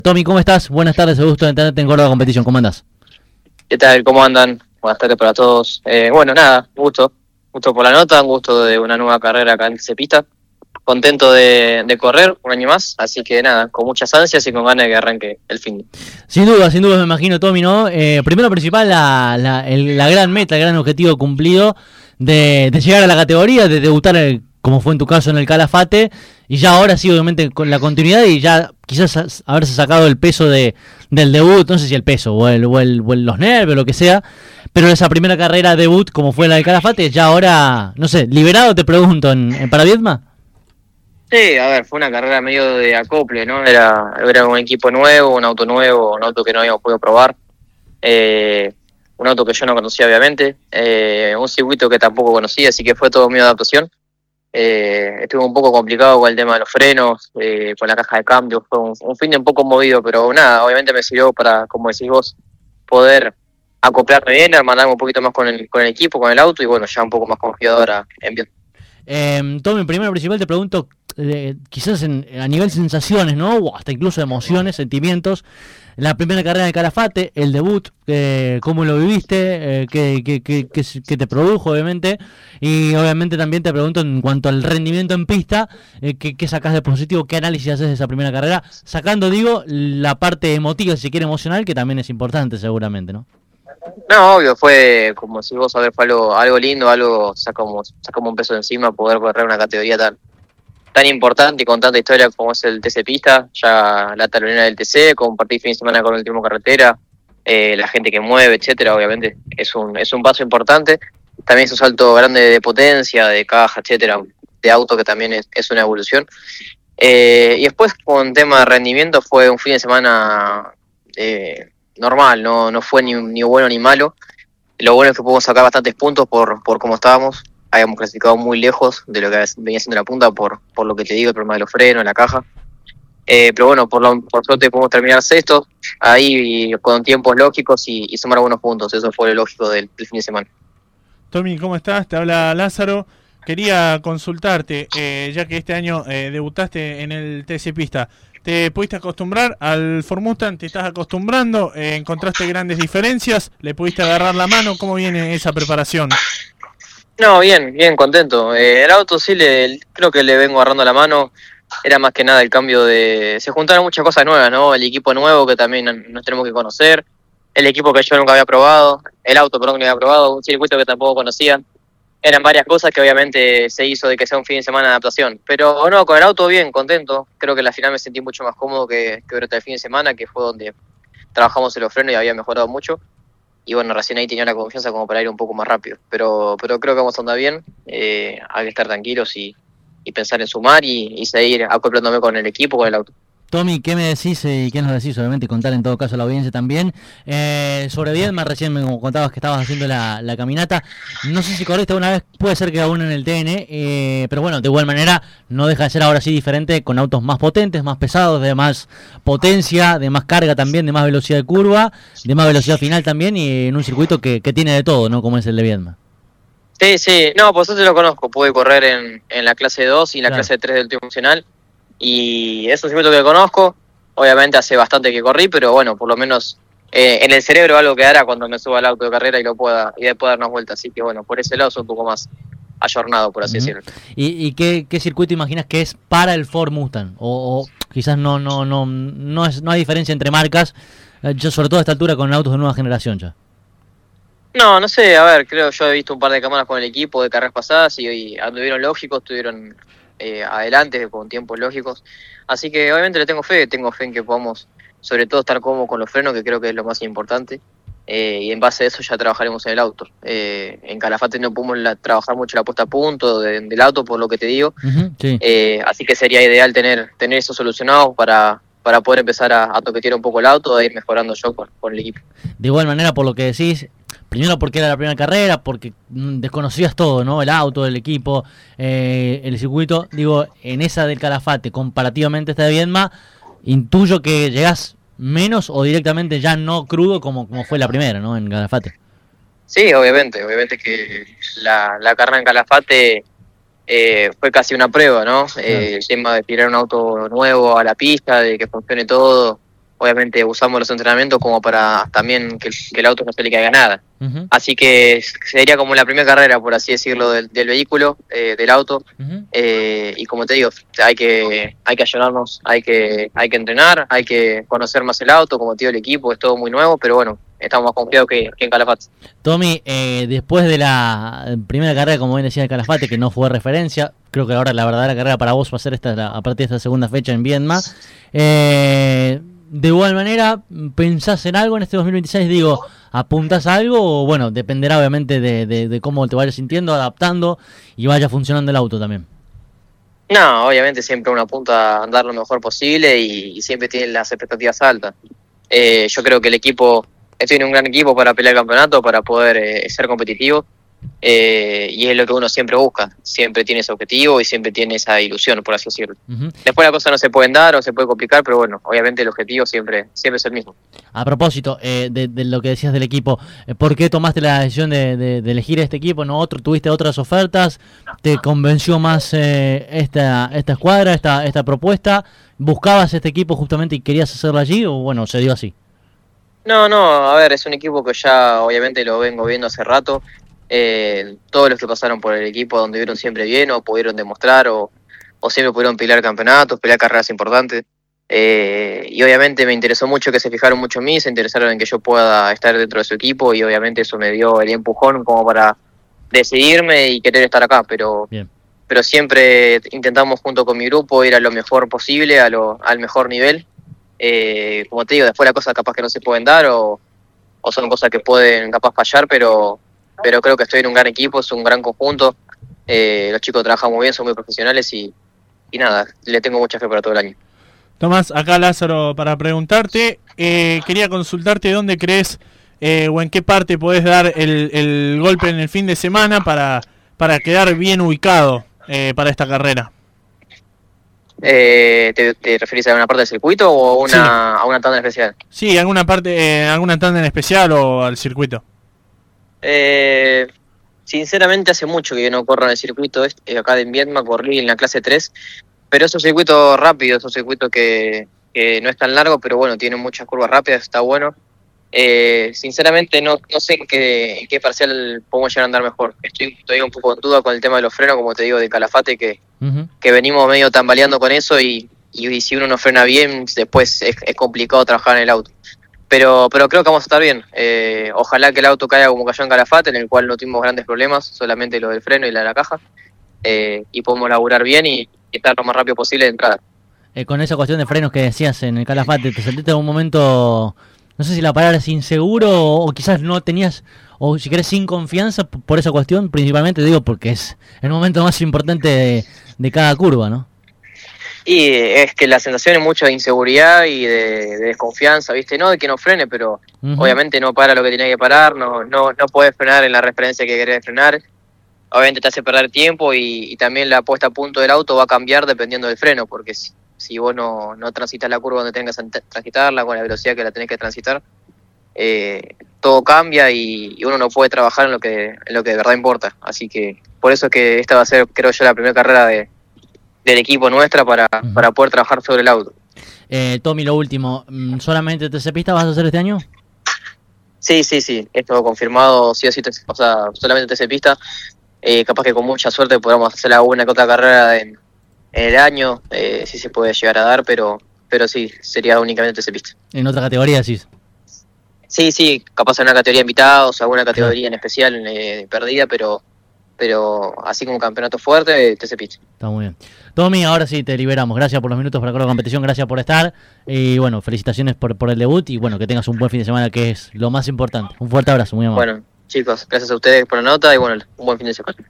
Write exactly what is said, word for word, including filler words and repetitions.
Tommy, ¿cómo estás? Buenas tardes, un gusto de tenerte en Córdoba Competición. ¿Cómo andás? ¿Qué tal? ¿Cómo andan? Buenas tardes para todos. Eh, bueno, nada, gusto. Gusto por la nota, un gusto de una nueva carrera acá en Cepista. Contento de, de correr un año más, así que nada, con muchas ansias y con ganas de que arranque el fin. Sin duda, sin duda me imagino, Tommy, ¿no? Eh, primero principal, la, la, el, la gran meta, el gran objetivo cumplido de, de llegar a la categoría, de debutar el, como fue en tu caso en el Calafate, y ya ahora sí, obviamente, con la continuidad y ya quizás haberse sacado el peso de del debut, no sé si el peso o, el, o, el, o el, los nervios, lo que sea, pero esa primera carrera debut, como fue la del Calafate, ya ahora, no sé, liberado te pregunto, ¿en, en Paraviedma? Sí, a ver, fue una carrera medio de acople, ¿no? Era, era un equipo nuevo, un auto nuevo, un auto que no habíamos podido probar, eh, un auto que yo no conocía obviamente, eh, un circuito que tampoco conocía, así que fue todo mi adaptación. Eh, estuvo un poco complicado con el tema de los frenos, eh, con la caja de cambio, fue un, un fin de un poco movido, pero nada, obviamente me sirvió para, como decís vos, poder acoplarme bien, hermanarme un poquito más con el, con el equipo, con el auto y bueno, ya un poco más confiado ahora en bien. Eh, Tommy, primero principal te pregunto, eh, quizás en, a nivel sensaciones, ¿no? O hasta incluso emociones, sentimientos. La primera carrera de Calafate, el debut, eh, ¿cómo lo viviste? Eh, ¿qué, qué, qué, qué, qué te produjo, obviamente? Y obviamente también te pregunto en cuanto al rendimiento en pista, eh, ¿qué, qué sacás de positivo? ¿Qué análisis haces de esa primera carrera? Sacando, digo, la parte emotiva, si se quiere emocional, que también es importante seguramente, ¿no? No, obvio, fue como si vos sabés, fue algo, algo lindo, algo sacamos, sacamos un peso de encima, poder correr una categoría tan tan importante y con tanta historia como es el T C Pista, ya la talonera del T C, compartir fin de semana con el Último Carretera, eh, la gente que mueve, etcétera, obviamente es un es un paso importante. También es un salto grande de potencia, de caja, etcétera, de auto que también es, es una evolución. Eh, y después con tema de rendimiento fue un fin de semana eh, normal, no no fue ni, ni bueno ni malo. Lo bueno es que pudimos sacar bastantes puntos por, por cómo estábamos. Habíamos clasificado muy lejos de lo que venía siendo la punta por, por lo que te digo, el problema de los frenos, la caja. Eh, pero bueno, por, lo, por suerte pudimos terminar sexto, ahí con tiempos lógicos y, y sumar algunos puntos. Eso fue lo lógico del, del fin de semana. Tommy, ¿cómo estás? Te habla Lázaro. Quería consultarte, eh, ya que este año eh, debutaste en el T C Pista. ¿Te pudiste acostumbrar al Ford Mustang? ¿Te estás acostumbrando? Eh, ¿Encontraste grandes diferencias? ¿Le pudiste agarrar la mano? ¿Cómo viene esa preparación? No, bien, bien, contento. Eh, el auto sí, le, creo que le vengo agarrando la mano. Era más que nada el cambio de... Se juntaron muchas cosas nuevas, ¿no? El equipo nuevo que también nos tenemos que conocer. El equipo que yo nunca había probado. El auto, perdón, que no había probado. Un circuito que tampoco conocía. Eran varias cosas que obviamente se hizo de que sea un fin de semana de adaptación. Pero no, con el auto bien, contento. Creo que al final me sentí mucho más cómodo que, que durante el fin de semana, que fue donde trabajamos en los frenos y había mejorado mucho. Y bueno, recién ahí tenía la confianza como para ir un poco más rápido. Pero pero creo que vamos a andar bien. Eh, hay que estar tranquilos y, y pensar en sumar y, y seguir acoplándome con el equipo, con el auto. Tommy, ¿qué me decís y qué nos decís? Obviamente, y contar en todo caso a la audiencia también. Eh, sobre Viedma, recién me contabas que estabas haciendo la, la caminata. No sé si corriste una vez, puede ser que aún en el T N, eh, pero bueno, de igual manera, no deja de ser ahora sí diferente con autos más potentes, más pesados, de más potencia, de más carga también, de más velocidad de curva, de más velocidad final también, y en un circuito que, que tiene de todo, ¿no? Como es el de Viedma. Sí, sí, no, pues eso te lo conozco. Pude correr en, en la clase dos y en la Claro. clase tres del Último Nacional. Y es un circuito que conozco. Obviamente hace bastante que corrí, pero bueno, por lo menos eh, en el cerebro algo quedará cuando me suba al auto de carrera y lo pueda y después dar unas vueltas. Así que bueno, por ese lado soy un poco más ayornado, por así Uh-huh. decirlo. ¿Y, y qué, qué circuito imaginas que es para el Ford Mustang? O, o quizás no no no no es no hay diferencia entre marcas, eh, yo sobre todo a esta altura con autos de nueva generación ya. No, no sé, a ver, creo yo he visto un par de cámaras con el equipo de carreras pasadas y, y anduvieron lógicos, estuvieron eh, adelante con tiempos lógicos. Así que obviamente le tengo fe, tengo fe en que podamos sobre todo estar cómodos con los frenos, que creo que es lo más importante. Eh, y en base a eso ya trabajaremos en el auto. Eh, en Calafate no pudimos la, trabajar mucho la puesta a punto de, del auto, por lo que te digo. Uh-huh, sí. Eh, así que sería ideal tener tener eso solucionado para, para poder empezar a, a toquetear un poco el auto e ir mejorando yo con, con el equipo. De igual manera, por lo que decís, primero porque era la primera carrera, porque mm, desconocías todo, ¿no? El auto, el equipo, eh, el circuito. Digo, en esa del Calafate, comparativamente a esta de Viedma, intuyo que llegás menos o directamente ya no crudo como, como fue la primera, ¿no? En Calafate. Sí, obviamente, obviamente que la, la carrera en Calafate eh, fue casi una prueba, ¿no? Eh, el tema de tirar un auto nuevo a la pista, de que funcione todo, obviamente usamos los entrenamientos como para también que, que el auto no se le caiga nada. Uh-huh. Así que sería como la primera carrera, por así decirlo, del, del vehículo, eh, del auto. Uh-huh. eh, y como te digo, hay que hay que ayudarnos, hay que hay que entrenar, hay que conocer más el auto, como te digo, el equipo, es todo muy nuevo, pero bueno, estamos más confiados que, que en Calafate. Tommy, eh, después de la primera carrera, como bien decía, en Calafate, que no fue referencia, creo que ahora la verdadera carrera para vos va a ser esta, la, a partir de esta segunda fecha en Viedma. Eh, de igual manera, ¿pensás en algo en este dos mil veintiséis? Digo, ¿apuntás a algo o bueno, dependerá obviamente de, de, de cómo te vayas sintiendo, adaptando y vaya funcionando el auto también? No, obviamente siempre uno apunta a andar lo mejor posible y, y siempre tiene las expectativas altas. Eh, yo creo que el equipo, estoy en un gran equipo para pelear el campeonato, para poder eh, ser competitivo. Eh, y es lo que uno siempre busca, siempre tiene ese objetivo y siempre tiene esa ilusión, por así decirlo. Uh-huh. Después las cosas no se pueden dar o se puede complicar, pero bueno, obviamente el objetivo siempre siempre es el mismo. A propósito eh, de, de lo que decías del equipo, ¿por qué tomaste la decisión de, de, de elegir este equipo? ¿No otro? ¿Tuviste otras ofertas? ¿Te convenció más eh, esta esta escuadra, esta esta propuesta? ¿Buscabas este equipo justamente y querías hacerlo allí o bueno, se dio así? No, no, a ver, es un equipo que ya obviamente lo vengo viendo hace rato. Eh, todos los que pasaron por el equipo donde vieron siempre bien o pudieron demostrar o, o siempre pudieron pelear campeonatos, pelear carreras importantes. Eh, y obviamente me interesó mucho que se fijaron mucho en mí, se interesaron en que yo pueda estar dentro de su equipo y obviamente eso me dio el empujón como para decidirme y querer estar acá, pero bien. Pero siempre intentamos junto con mi grupo ir a lo mejor posible, a lo, al mejor nivel. Eh, como te digo, después las cosas capaz que no se pueden dar o, o son cosas que pueden capaz fallar, pero pero creo que estoy en un gran equipo, es un gran conjunto, eh, los chicos trabajan muy bien, son muy profesionales y, y nada, le tengo mucha fe para todo el año. Tomás, acá Lázaro para preguntarte, eh, quería consultarte dónde crees eh, o en qué parte podés dar el, el golpe en el fin de semana para, para quedar bien ubicado eh, para esta carrera. Eh, ¿te, ¿Te referís a alguna parte del circuito o a una, sí. a una tanda en especial? Sí, alguna parte, eh, alguna tanda en especial o al circuito. Eh, sinceramente hace mucho que yo no corro en el circuito este, acá de Viedma, corrí en la clase tres, pero es un circuito rápido, es un circuito que, que no es tan largo, pero bueno, tiene muchas curvas rápidas, está bueno. Eh, sinceramente no, no sé en qué, en qué parcial podemos llegar a andar mejor. Estoy todavía un poco en duda con el tema de los frenos, como te digo, de Calafate, que, uh-huh. que venimos medio tambaleando con eso y, y, y si uno no frena bien, después es, es complicado trabajar en el auto. Pero pero creo que vamos a estar bien. Eh, ojalá que el auto caiga como cayó en Calafate, en el cual no tuvimos grandes problemas, solamente lo del freno y la de la caja, eh, y podemos laburar bien y, y estar lo más rápido posible de entrada. Eh, con esa cuestión de frenos que decías en el Calafate, ¿te sentiste en un momento, no sé si la palabra es inseguro o, o quizás no tenías, o si querés sin confianza por esa cuestión? Principalmente digo porque es el momento más importante de, de cada curva, ¿no? Y es que la sensación es mucho de inseguridad y de, de desconfianza, ¿viste? No de que no frene, pero uh-huh. obviamente no para lo que tiene que parar, no no no puedes frenar en la referencia que querés frenar. Obviamente te hace perder tiempo y, y también la puesta a punto del auto va a cambiar dependiendo del freno, porque si, si vos no, no transitas la curva donde tengas que transitarla, con la velocidad que la tenés que transitar, eh, todo cambia y, y uno no puede trabajar en lo que en lo que de verdad importa. Así que por eso es que esta va a ser, creo yo, la primera carrera de del equipo nuestra para, uh-huh. para poder trabajar sobre el auto. Eh, Tommy, lo último, ¿solamente T C Pista vas a hacer este año? Sí, sí, sí, esto confirmado, sí o sí, o sea, solamente T C Pista, eh, capaz que con mucha suerte podamos hacer alguna que otra carrera en, en el año, eh, sí se puede llegar a dar, pero pero sí, sería únicamente T C Pista. ¿En otra categoría sí? Sí, sí, capaz en una categoría invitados, alguna categoría en especial eh, perdida, pero pero así como un campeonato fuerte, T C Pista. Está muy bien. Tommy, ahora sí te liberamos. Gracias por los minutos para la competición, gracias por estar. Y bueno, felicitaciones por, por el debut y bueno, que tengas un buen fin de semana, que es lo más importante. Un fuerte abrazo, muy amable. Bueno, chicos, gracias a ustedes por la nota y bueno, un buen fin de semana.